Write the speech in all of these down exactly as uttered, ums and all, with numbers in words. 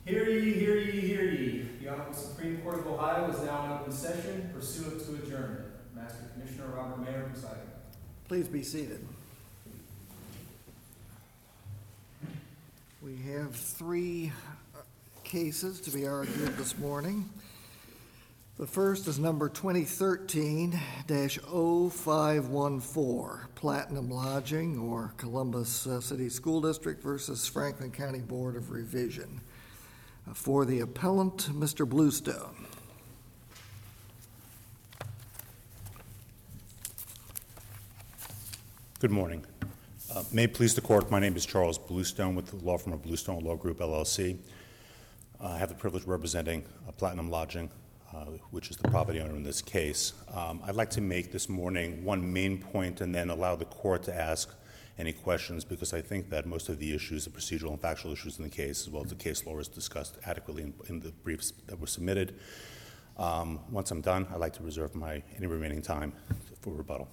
Hear ye, hear ye, hear ye. The Honorable Supreme Court of Ohio is now in open session pursuant to adjournment. Master Commissioner Robert Mayer presiding. Please be seated. We have three cases to be argued this morning. The first is number twenty thirteen dash oh five one four, Platinum Lodging or Columbus uh, City School District versus Franklin County Board of Revision. Uh, for the appellant, Mister Bluestone. Good morning. Uh, may it please the court, my name is Charles Bluestone with the law firm of Bluestone Law Group, L L C. Uh, I have the privilege of representing uh, Platinum Lodging, uh, which is the property owner in this case. Um, I'd like to make this morning one main point and then allow the court to ask any questions, because I think that most of the issues, the procedural and factual issues in the case, as well as the case law, is discussed adequately in, in the briefs that were submitted. Um, once I'm done, I'd like to reserve my any remaining time for rebuttal.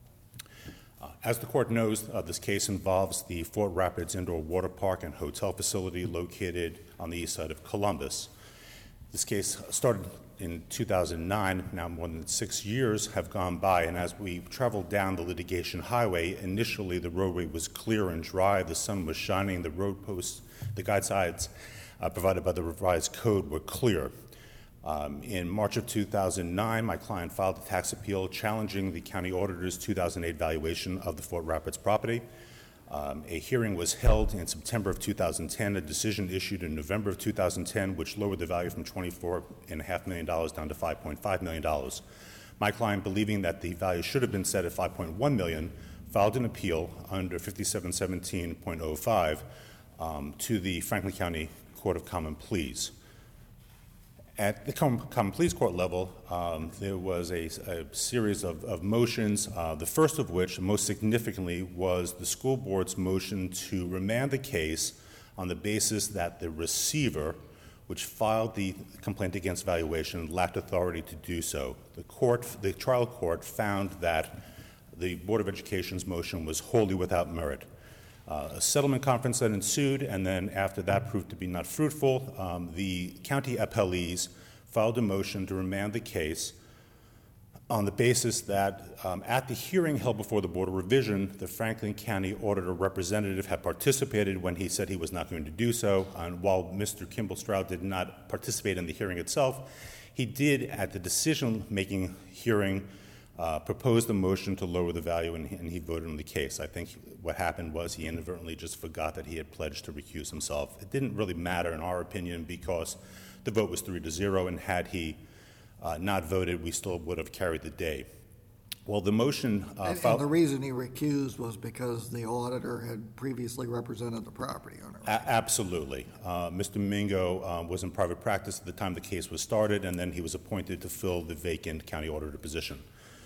Uh, as the court knows, uh, this case involves the Fort Rapids Indoor Water Park and Hotel facility located on the east side of Columbus. This case started in two thousand nine. Now more than six years have gone by, and as we traveled down the litigation highway, initially the roadway was clear and dry, the sun was shining, the road posts, the guide signs uh, provided by the revised code were clear. Um, in March of two thousand nine, my client filed a tax appeal challenging the county auditor's two thousand eight valuation of the Fort Rapids property. Um, a hearing was held in September of two thousand ten, a decision issued in November of two thousand ten, which lowered the value from twenty-four point five million dollars down to five point five million dollars. My client, believing that the value should have been set at five point one million dollars, filed an appeal under fifty-seven seventeen point oh five um, to the Franklin County Court of Common Pleas. At the Common Pleas Court level, um, there was a, a series of, of motions, uh, the first of which, most significantly, was the school board's motion to remand the case on the basis that the receiver, which filed the complaint against valuation, lacked authority to do so. The court, the trial court found that the Board of Education's motion was wholly without merit. Uh, a settlement conference that ensued, and then after that proved to be not fruitful, um, the county appellees filed a motion to remand the case on the basis that um, at the hearing held before the Board of Revision, the Franklin County Auditor representative had participated when he said he was not going to do so. And while Mister Kimball Stroud did not participate in the hearing itself, he did at the decision-making hearing Uh, proposed a motion to lower the value, and he, and he voted on the case. I think what happened was he inadvertently just forgot that he had pledged to recuse himself. It didn't really matter, in our opinion, because the vote was three to zero, and had he uh, not voted, we still would have carried the day. Well, the motion uh, and, filed, and the reason he recused was because the auditor had previously represented the property owner. A- absolutely. Uh, Mister Mingo uh, was in private practice at the time the case was started, and then he was appointed to fill the vacant county auditor position.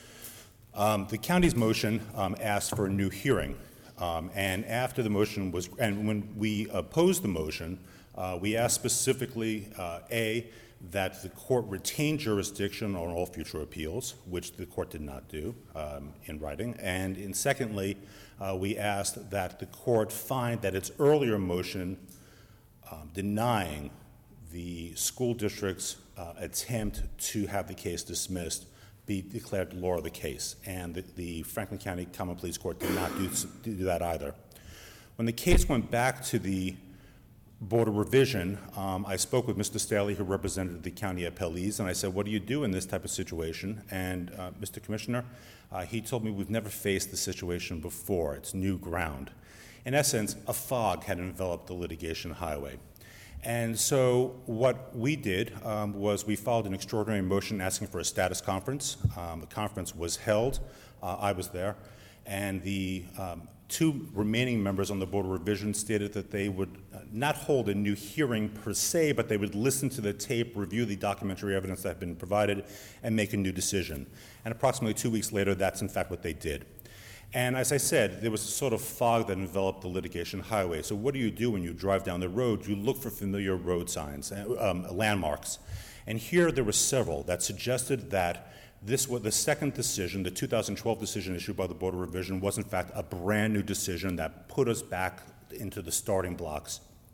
Um, the county's motion um, asked for a new hearing, um, and after the motion was, and when we opposed the motion, uh, we asked specifically, uh, A, that the court retain jurisdiction on all future appeals, which the court did not do um, in writing, and in secondly, uh, we asked that the court find that its earlier motion um, denying the school district's uh, attempt to have the case dismissed be declared law of the case, and the, the Franklin County Common Pleas Court did not do, do that either. When the case went back to the Board of Revision, um, I spoke with Mister Staley, who represented the county appellees, and I said, what do you do in this type of situation? And uh, Mister Commissioner, uh, he told me we've never faced this situation before. It's new ground. In essence, a fog had enveloped the litigation highway. And so what we did um, was we filed an extraordinary motion asking for a status conference. Um, the conference was held. Uh, I was there. And the um, two remaining members on the Board of Revision stated that they would uh, not hold a new hearing per se, but they would listen to the tape, review the documentary evidence that had been provided, and make a new decision. And approximately two weeks later, that's in fact what they did. And as I said, there was a sort of fog that enveloped the litigation highway. So what do you do when you drive down the road? You look for familiar road signs, um, landmarks. And here there were several that suggested that this was the second decision, the two thousand twelve decision issued by the Board of Revision, was in fact a brand new decision that put us back into the starting blocks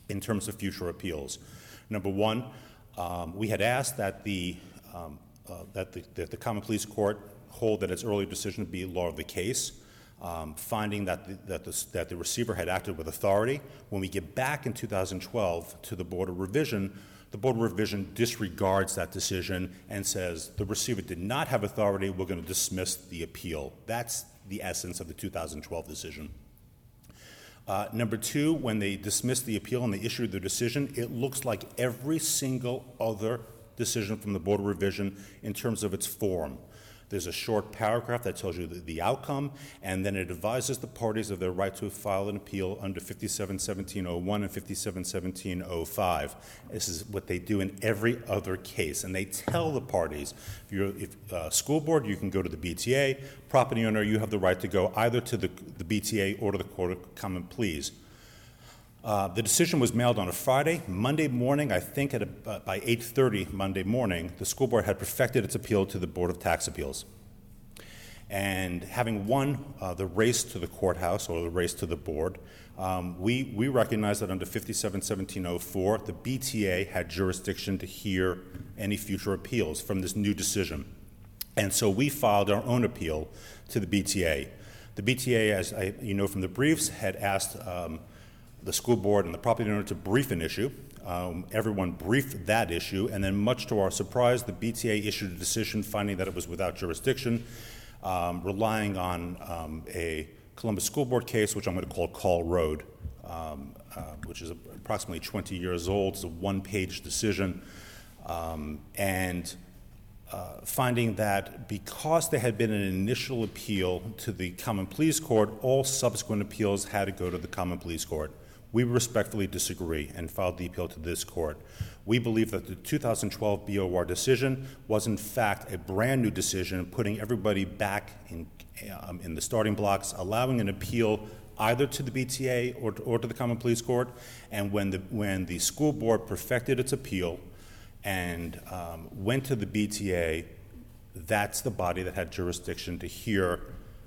in terms of future appeals. Number one, um, we had asked that the, um, uh, that the, that the Common Pleas Court hold that its earlier decision be law of the case, um, finding that the, that, the, that the receiver had acted with authority. When we get back in two thousand twelve to the Board of Revision, the Board of Revision disregards that decision and says the receiver did not have authority, we're going to dismiss the appeal. That's the essence of the two thousand twelve decision. Uh, number two, when they dismissed the appeal and they issued their decision, it looks like every single other decision from the Board of Revision in terms of its form. There's a short paragraph that tells you the, the outcome, and then it advises the parties of their right to file an appeal under fifty-seven seventeen oh one and fifty-seven seventeen oh five. This is what they do in every other case, and they tell the parties, if you're if, uh, school board, you can go to the B T A. Property owner, you have the right to go either to the, the B T A or to the Court of Common Pleas. Uh, the decision was mailed on a Friday. Monday morning, I think at a, uh, by eight thirty Monday morning, the school board had perfected its appeal to the Board of Tax Appeals. And having won uh, the race to the courthouse or the race to the board, um, we, we recognized that under fifty-seven seventeen oh four, the B T A had jurisdiction to hear any future appeals from this new decision. And so we filed our own appeal to the B T A. The B T A, as I, you know from the briefs, had asked um, the school board and the property owner to brief an issue. Um, everyone briefed that issue, and then much to our surprise, the B T A issued a decision finding that it was without jurisdiction, um, relying on um, a Columbus School Board case, which I'm going to call Call Road, um, uh, which is approximately twenty years old. It's a one-page decision, um, and uh, finding that because there had been an initial appeal to the Common Pleas Court, all subsequent appeals had to go to the Common Pleas Court. We respectfully disagree and filed the appeal to this court. We believe that the two thousand twelve B O R decision was in fact a brand new decision, putting everybody back in, um, in the starting blocks, allowing an appeal either to the B T A or to, or to the Common Pleas Court. And when the, when the school board perfected its appeal and um, went to the B T A, that's the body that had jurisdiction to hear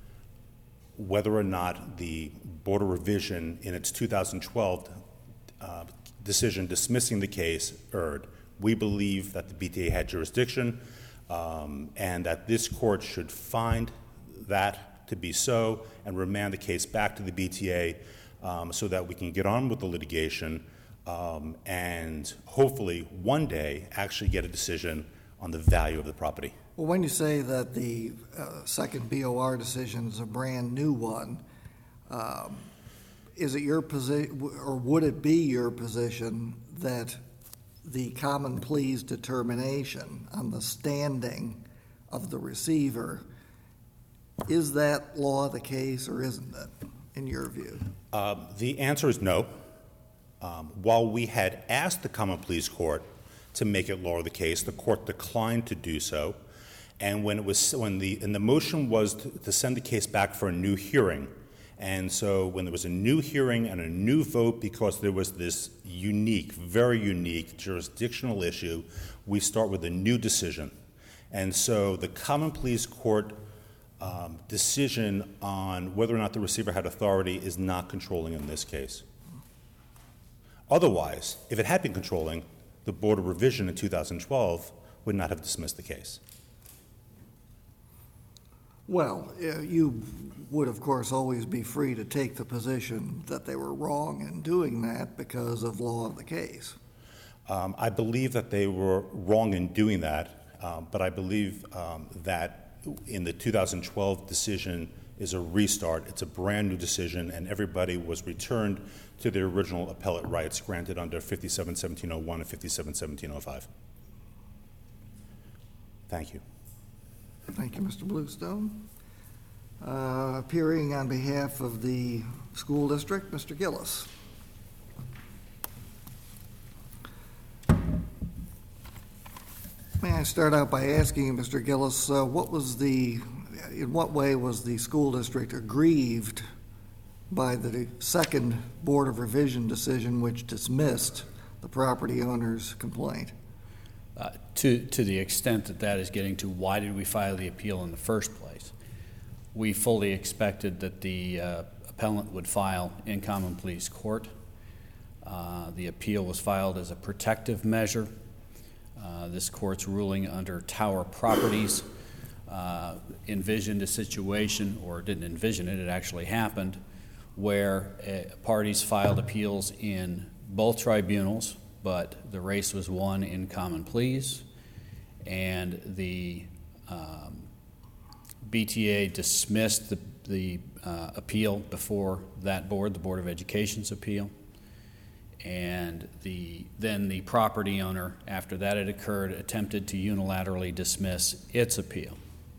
whether or not the Board of Revision in its two thousand twelve uh, decision dismissing the case erred. We believe that the B T A had jurisdiction um, and that this court should find that to be so and remand the case back to the B T A um, so that we can get on with the litigation um, and hopefully one day actually get a decision on the value of the property. Well, when you say that the uh, second B O R decision is a brand new one, um, is it your position, or would it be your position that the Common Pleas determination on the standing of the receiver, is that law the case or isn't it, in your view? Uh, the answer is no. Um, while we had asked the Common Pleas Court to make it law of the case, the court declined to do so. And when it was, when the, and the motion was to, to send the case back for a new hearing. And so when there was a new hearing and a new vote, because there was this unique, very unique jurisdictional issue, we start with a new decision. And so the Common Pleas Court um, decision on whether or not the receiver had authority is not controlling in this case. Otherwise, if it had been controlling, the Board of Revision in two thousand twelve would not have dismissed the case. Well, uh, you would, of course, always be free to take the position that they were wrong in doing that because of law of the case. Um, I believe that they were wrong in doing that, um, but I believe um, that in the two thousand twelve decision is a restart. It's a brand new decision, and everybody was returned to their original appellate rights granted under fifty-seven seventeen oh one and fifty-seven seventeen oh five. Thank you. Thank you, Mister Bluestone. Uh, appearing on behalf of the school district, Mister Gillis. May I start out by asking you, Mister Gillis, uh, what was the, in what way was the school district aggrieved by the second Board of Revision decision which dismissed the property owner's complaint? Uh, to, to the extent that that is getting to why did we file the appeal in the first place. We fully expected that the uh, appellant would file in Common Pleas Court. Uh, The appeal was filed as a protective measure. Uh, This court's ruling under Tower Properties uh, envisioned a situation, or didn't envision it, it actually happened, where uh, parties filed appeals in both tribunals, but the race was won in common pleas, and the um, B T A dismissed the, the uh, appeal before that board, the Board of Education's appeal. And the, then the property owner, after that had occurred, attempted to unilaterally dismiss its appeal.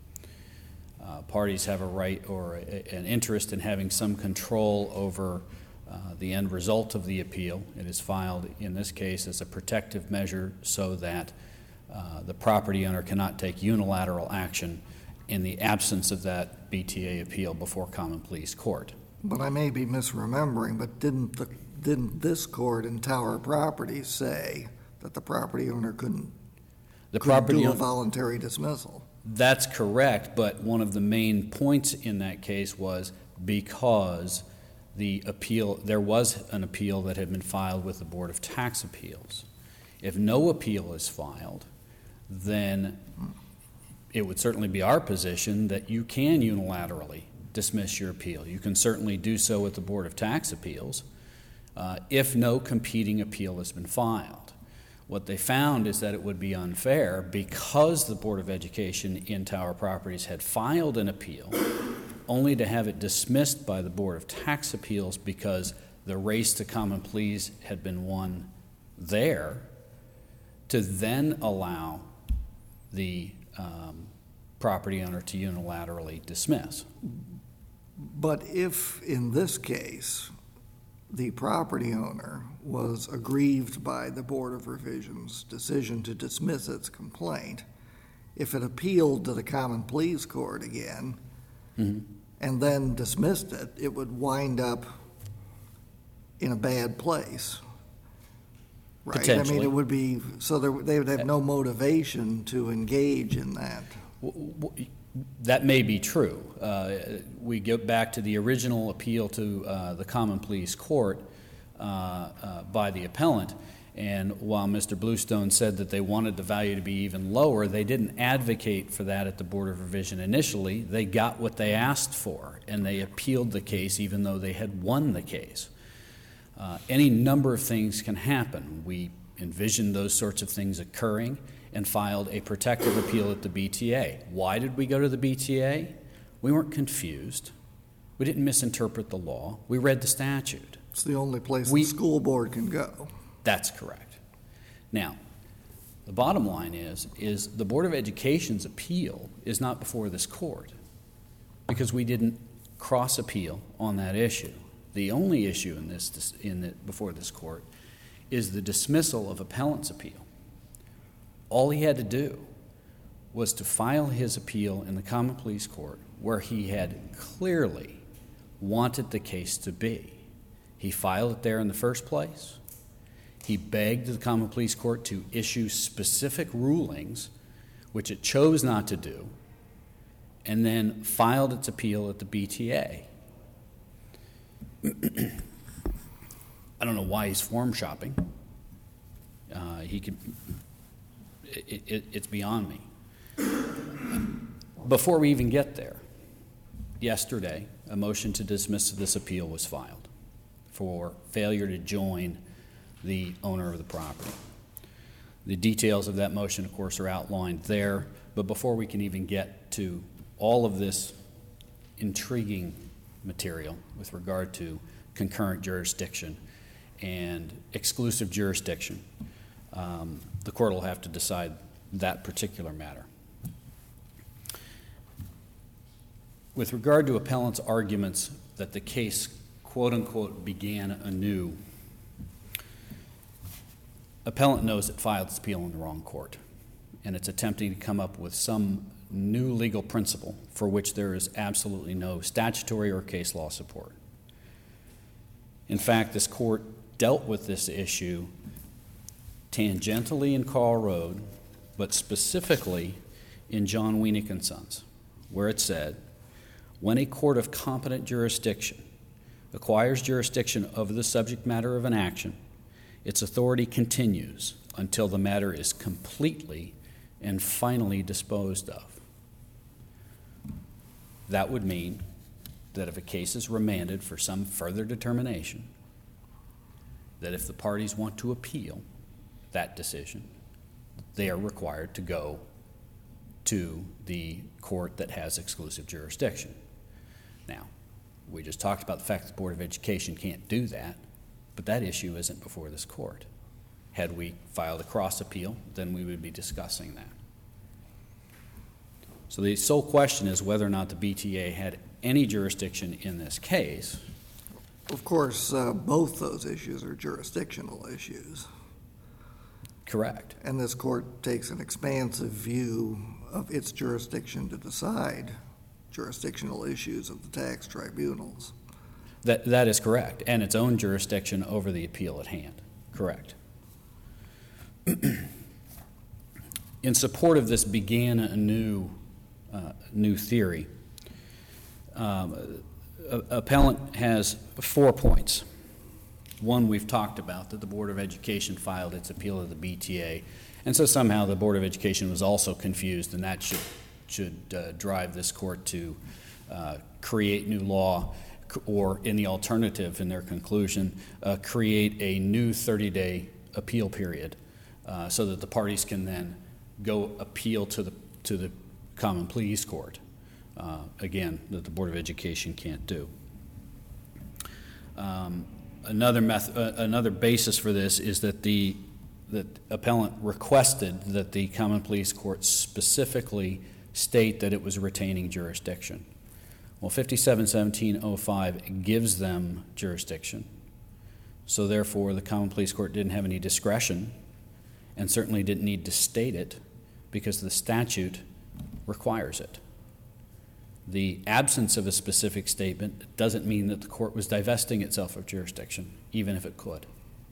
Uh, parties have a right or a, an interest in having some control over uh, the end result of the appeal. It is filed, in this case, as a protective measure so that uh, the property owner cannot take unilateral action in the absence of that B T A appeal before common pleas court. But I may be misremembering, but didn't the, didn't this court in Tower Properties say that the property owner couldn't, The couldn't property do a own- voluntary dismissal? That's correct, but one of the main points in that case was because the appeal, there was an appeal that had been filed with the Board of Tax Appeals. If no appeal is filed, then it would certainly be our position that you can unilaterally dismiss your appeal. You can certainly do so with the Board of Tax Appeals uh, if no competing appeal has been filed. What they found is that it would be unfair because the Board of Education in Tower Properties had filed an appeal only to have it dismissed by the Board of Tax Appeals because the race to common pleas had been won there, to then allow the um, property owner to unilaterally dismiss. But if, in this case, the property owner was aggrieved by the Board of Revision's decision to dismiss its complaint, if it appealed to the Common Pleas Court again Mm-hmm. and then dismissed it, it would wind up in a bad place. Right? I Potentially. mean, it would be, so there, they would have no motivation to engage in that. W- w- That may be true. Uh, we get back to the original appeal to uh, the Common Pleas Court uh, uh, by the appellant, and while Mister Bluestone said that they wanted the value to be even lower, they didn't advocate for that at the Board of Revision initially. They got what they asked for, and they appealed the case even though they had won the case. Uh, any number of things can happen. We envisioned those sorts of things occurring and filed a protective appeal at the B T A. Why did we go to the B T A? We weren't confused. We didn't misinterpret the law. We read the statute. It's the only place We- the school board can go. That's correct. Now, the bottom line is, is the Board of Education's appeal is not before this court because we didn't cross-appeal on that issue. The only issue in this, in the, before this court is the dismissal of appellant's appeal. All he had to do was to file his appeal in the Common Pleas Court where he had clearly wanted the case to be. He filed it there in the first place. He begged the Common Pleas Court to issue specific rulings, which it chose not to do, and then filed its appeal at the B T A. I don't know why he's form shopping. Uh, he could. It, it, it's beyond me. Before we even get there, yesterday, a motion to dismiss this appeal was filed for failure to join the owner of the property. The details of that motion, of course, are outlined there, but before we can even get to all of this intriguing material with regard to concurrent jurisdiction and exclusive jurisdiction, um, the court will have to decide that particular matter. With regard to appellant's arguments that the case, quote-unquote, began anew, appellant knows it filed its appeal in the wrong court, and it's attempting to come up with some new legal principle for which there is absolutely no statutory or case law support. In fact, this court dealt with this issue tangentially in Carl Road, but specifically in John Wienick and Sons, where it said, when a court of competent jurisdiction acquires jurisdiction over the subject matter of an action its authority continues until the matter is completely and finally disposed of. That would mean that if a case is remanded for some further determination, that if the parties want to appeal that decision, they are required to go to the court that has exclusive jurisdiction. Now, we just talked about the fact that the Board of Education can't do that, but that issue isn't before this court. Had we filed a cross appeal, then we would be discussing that. So the sole question is whether or not the B T A had any jurisdiction in this case. Of course, uh, both those issues are jurisdictional issues. Correct. And this court takes an expansive view of its jurisdiction to decide jurisdictional issues of the tax tribunals. That, that is correct, and its own jurisdiction over the appeal at hand. Correct. In support of this began a new, uh, new theory. Um, a, appellant has four points. One we've talked about, that the Board of Education filed its appeal of the B T A, and so somehow the Board of Education was also confused, and that should, should uh, drive this court to uh, create new law, or in the alternative, in their conclusion, uh, create a new thirty-day appeal period uh, so that the parties can then go appeal to the, to the Common Pleas Court. Uh, again, that the Board of Education can't do. Um, another, meth- uh, another basis for this is that the that appellant requested that the Common Pleas Court specifically state that it was retaining jurisdiction. Well, fifty-seven seventeen oh five gives them jurisdiction, so therefore the Common Pleas Court didn't have any discretion and certainly didn't need to state it because the statute requires it. The absence of a specific statement doesn't mean that the court was divesting itself of jurisdiction, even if it could.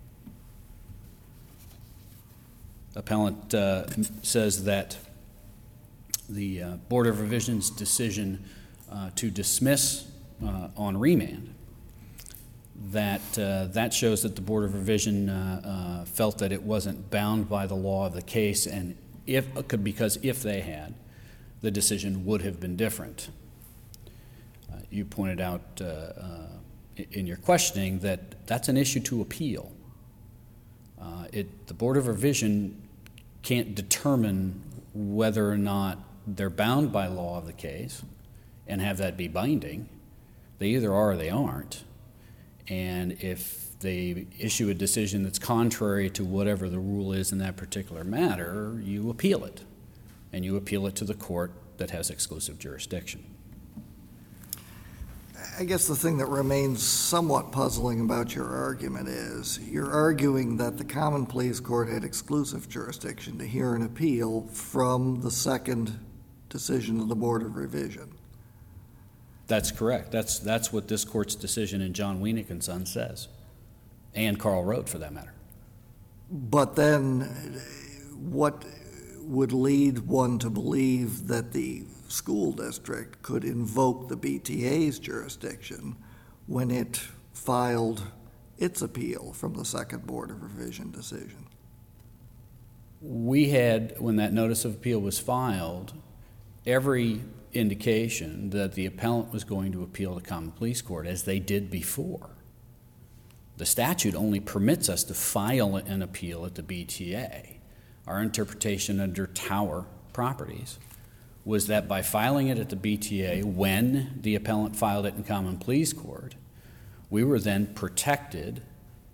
Appellant uh, says that the uh, Board of Revision's decision uh, to dismiss uh, on remand, that uh, that shows that the Board of Revision uh, uh, felt that it wasn't bound by the law of the case, and if could because if they had, the decision would have been different. Uh, you pointed out uh, uh, in your questioning that that's an issue to appeal. Uh, it, the Board of Revision can't determine whether or not they're bound by law of the case and have that be binding. They either are or they aren't. And if they issue a decision that's contrary to whatever the rule is in that particular matter, you appeal it. And you appeal it to the court that has exclusive jurisdiction. I guess the thing that remains somewhat puzzling about your argument is you're arguing that the Common Pleas Court had exclusive jurisdiction to hear an appeal from the second decision of the Board of Revision. That's correct. That's that's what this court's decision in John Wienick and Son says, and Carl Roth for that matter. But then what would lead one to believe that the school district could invoke the B T A's jurisdiction when it filed its appeal from the second Board of Revision decision? We had, when that notice of appeal was filed, every indication that the appellant was going to appeal to Common Pleas Court, as they did before. The statute only permits us to file an appeal at the B T A. Our interpretation under Tower Properties was that by filing it at the B T A when the appellant filed it in Common Pleas Court, we were then protected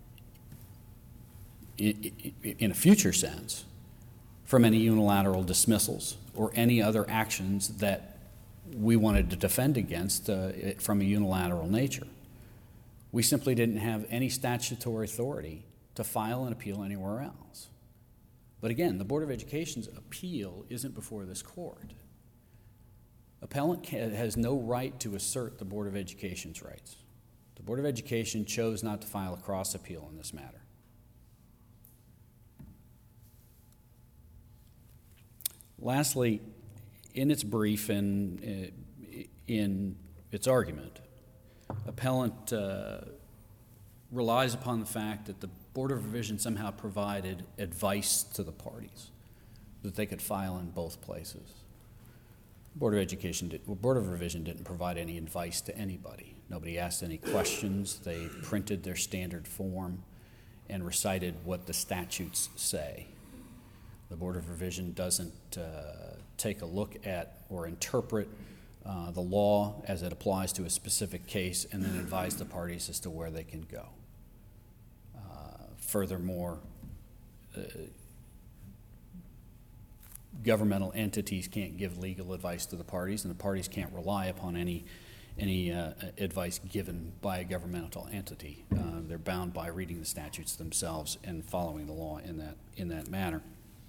in a future sense from any unilateral dismissals or any other actions that we wanted to defend against uh, from a unilateral nature. We simply didn't have any statutory authority to file an appeal anywhere else. But again, the Board of Education's appeal isn't before this court. Appellant has no right to assert the Board of Education's rights. The Board of Education chose not to file a cross appeal in this matter. Lastly, in its brief and uh, in its argument, appellant uh, relies upon the fact that the Board of Revision somehow provided advice to the parties that they could file in both places. Board of Education, did, well, Board of Revision didn't provide any advice to anybody. Nobody asked any questions. They printed their standard form and recited what the statutes say. The Board of Revision doesn't uh, take a look at or interpret uh, the law as it applies to a specific case and then advise the parties as to where they can go. Uh, furthermore, uh, governmental entities can't give legal advice to the parties, and the parties can't rely upon any any uh, advice given by a governmental entity. Uh, they're bound by reading the statutes themselves and following the law in that in that manner.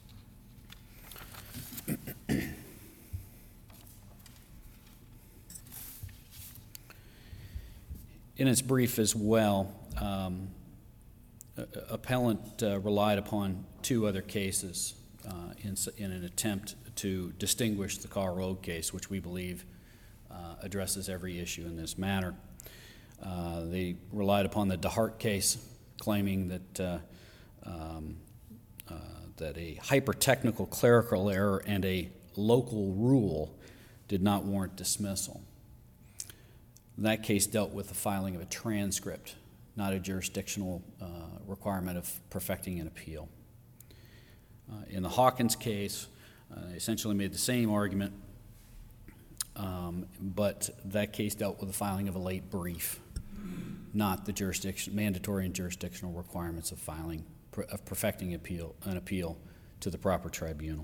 In its brief as well, um, appellant uh, relied upon two other cases uh, in, in an attempt to distinguish the Carl Road case, which we believe uh, addresses every issue in this matter. Uh, they relied upon the DeHart case, claiming that uh, um, uh, that a hyper-technical clerical error and a local rule did not warrant dismissal. That case dealt with the filing of a transcript, not a jurisdictional uh, requirement of perfecting an appeal. Uh, in the Hawkins case, uh, they essentially made the same argument, um, but that case dealt with the filing of a late brief, not the jurisdiction, mandatory and jurisdictional requirements of filing, of perfecting appeal, an appeal to the proper tribunal.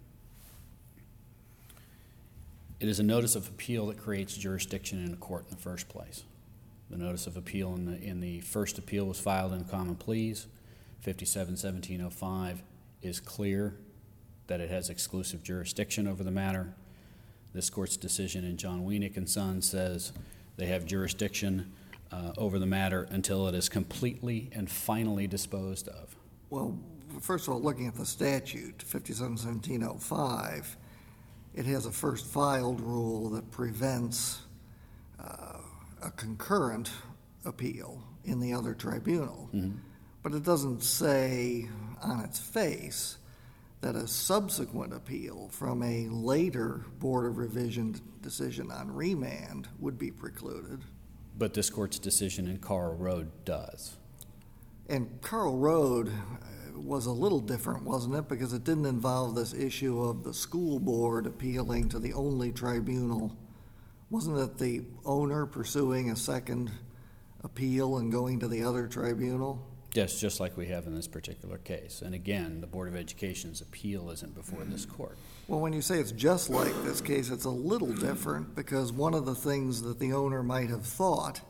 It is a notice of appeal that creates jurisdiction in a court in the first place. The notice of appeal in the, in the first appeal was filed in common pleas. fifty-seven seventeen oh five is clear that it has exclusive jurisdiction over the matter. This court's decision in John Wienick and Son says they have jurisdiction uh, over the matter until it is completely and finally disposed of. Well, first of all, looking at the statute, fifty-seven seventeen oh five, it has a first filed rule that prevents uh, a concurrent appeal in the other tribunal. Mm-hmm. But it doesn't say on its face that a subsequent appeal from a later Board of Revision decision on remand would be precluded. But this court's decision in Carl Road does. And Carl Road was a little different, wasn't it? Because it didn't involve this issue of the school board appealing to the only tribunal. Wasn't it the owner pursuing a second appeal and going to the other tribunal? Yes, just like we have in this particular case. And again, the Board of Education's appeal isn't before this court. Well, when you say it's just like this case, it's a little different, because one of the things that the owner might have thought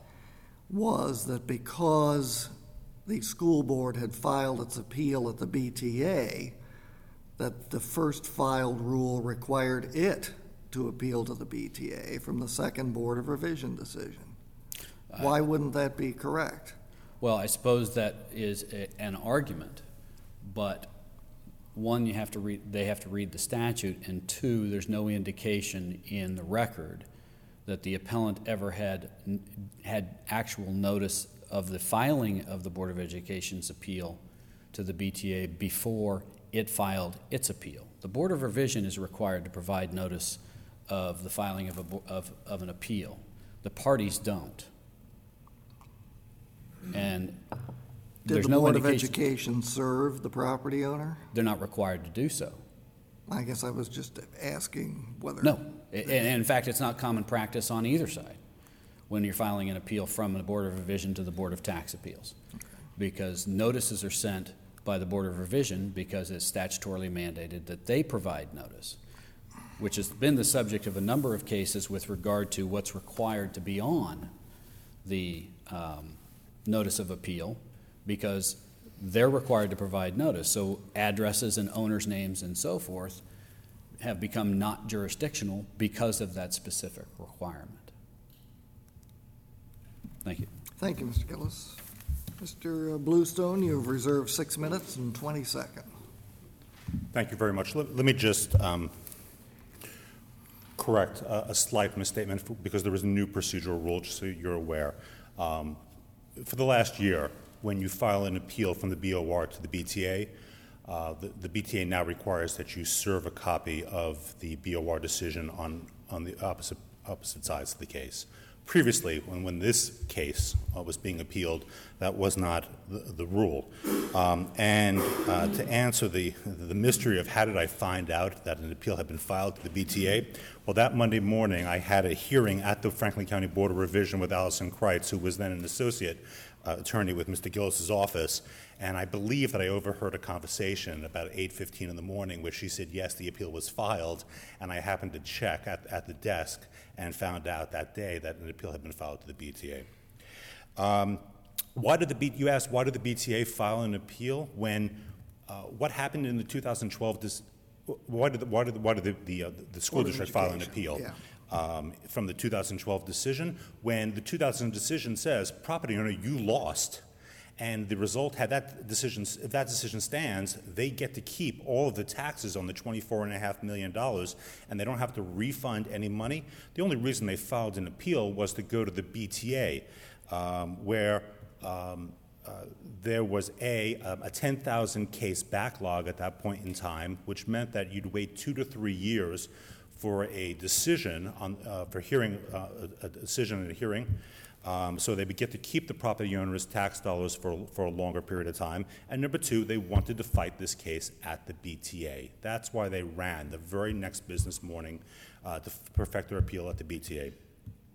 was that because the school board had filed its appeal at the B T A, that the first filed rule required it to appeal to the B T A from the second Board of Revision decision. Why wouldn't that be correct? Well, I suppose that is a, an argument, but one, you have to read, they have to read the statute, and two, there's no indication in the record that the appellant ever had had actual notice of the filing of the Board of Education's appeal to the B T A before it filed its appeal. The Board of Revision is required to provide notice of the filing of, a, of, of an appeal. The parties don't. And Did there's the no Board of indication Education serve the property owner? they're not required to do so. I guess I was just asking whether... No. And in fact, it's not common practice on either side when you're filing an appeal from the Board of Revision to the Board of Tax Appeals, okay, because notices are sent by the Board of Revision because it's statutorily mandated that they provide notice, which has been the subject of a number of cases with regard to what's required to be on the um, notice of appeal, because they're required to provide notice. So addresses and owners' names and so forth have become not jurisdictional because of that specific requirement. Thank you. Thank you, Mister Gillis. Mister Bluestone, you have reserved six minutes and twenty seconds. Thank you very much. Let, let me just um, correct a, a slight misstatement for, because there is a new procedural rule, just so you're aware. Um, for the last year, when you file an appeal from the B O R to the B T A, uh, the, the B T A now requires that you serve a copy of the B O R decision on, on the opposite, opposite sides of the case. Previously, when, when this case uh, was being appealed, that was not the, the rule. Um, and uh, to answer the, the mystery of how did I find out that an appeal had been filed to the B T A, well, that Monday morning I had a hearing at the Franklin County Board of Revision with Allison Kreitz, who was then an associate uh, attorney with Mister Gillis's office, and I believe that I overheard a conversation about eight fifteen in the morning where she said, yes, the appeal was filed, and I happened to check at, at the desk and found out that day that an appeal had been filed to the B T A. Um, why did the B, you asked, why did the B T A file an appeal when, uh, what happened in the two thousand twelve, dis, why did the, why did the, why did the, the, uh, the school Board of district file an Education, appeal? yeah. Um, from the two thousand twelve decision, when the two thousand decision says, property owner, you lost, and the result, had that decision, if that decision stands, they get to keep all of the taxes on the twenty-four and a half million dollars, and they don't have to refund any money. The only reason they filed an appeal was to go to the B T A, um, where um, uh, there was a, a ten thousand case backlog at that point in time, which meant that you'd wait two to three years for a decision on, uh, for hearing, uh, a, a decision and a hearing. Um, so they would get to keep the property owner's tax dollars for, for a longer period of time. And number two, they wanted to fight this case at the B T A. That's why they ran the very next business morning uh, to perfect their appeal at the B T A.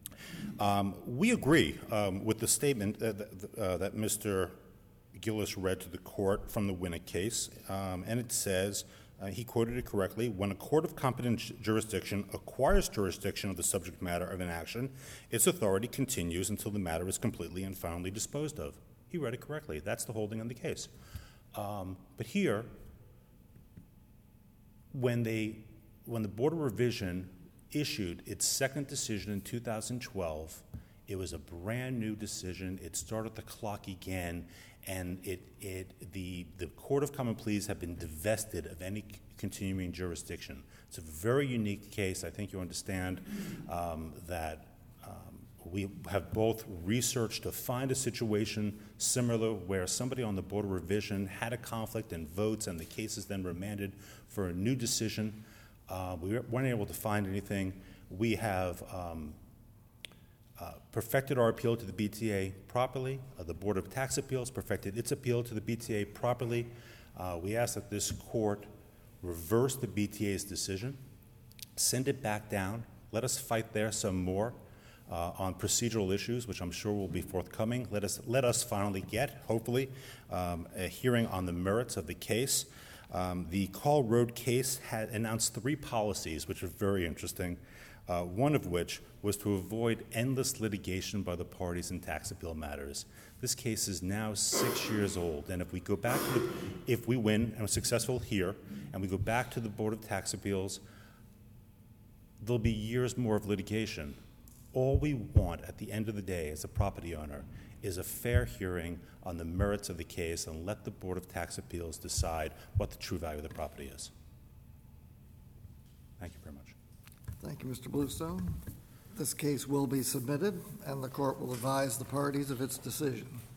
Um, we agree um, with the statement uh, that, uh, that Mister Gillis read to the court from the Winnick case, um, and it says, Uh, he quoted it correctly, when a court of competent jurisdiction acquires jurisdiction of the subject matter of an action, its authority continues until the matter is completely and finally disposed of. He read it correctly. That's the holding on the case. Um, but here, when, they, when the Board of Revision issued its second decision in two thousand twelve, it was a brand new decision. It started the clock again, and it, it, the, the Court of Common Pleas have been divested of any continuing jurisdiction. It's a very unique case. I think you understand um, that um, we have both researched to find a situation similar where somebody on the Board of Revision had a conflict and votes, and the case is then remanded for a new decision. Uh, we weren't able to find anything. We have um, Uh, perfected our appeal to the B T A properly. Uh, the Board of Tax Appeals perfected its appeal to the B T A properly. Uh, we ask that this court reverse the B T A's decision, send it back down, let us fight there some more uh, on procedural issues, which I'm sure will be forthcoming. Let us, let us finally get, hopefully, um, a hearing on the merits of the case. Um, the Call Road case had announced three policies, which are very interesting. Uh, one of which was to avoid endless litigation by the parties in tax appeal matters. This case is now six years old, and if we go back to the, if we win and are successful here, and we go back to the Board of Tax Appeals, there'll be years more of litigation. All we want at the end of the day as a property owner is a fair hearing on the merits of the case, and let the Board of Tax Appeals decide what the true value of the property is. Thank you very much. Thank you, Mister Bluestone. This case will be submitted, and the court will advise the parties of its decision.